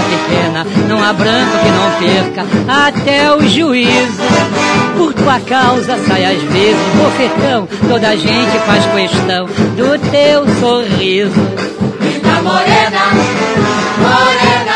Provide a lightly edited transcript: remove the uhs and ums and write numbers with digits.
pequena, não há branco que não perca até o juízo. Por tua causa sai às vezes bofetão, toda a gente faz questão do teu sorriso. Linda morena, morena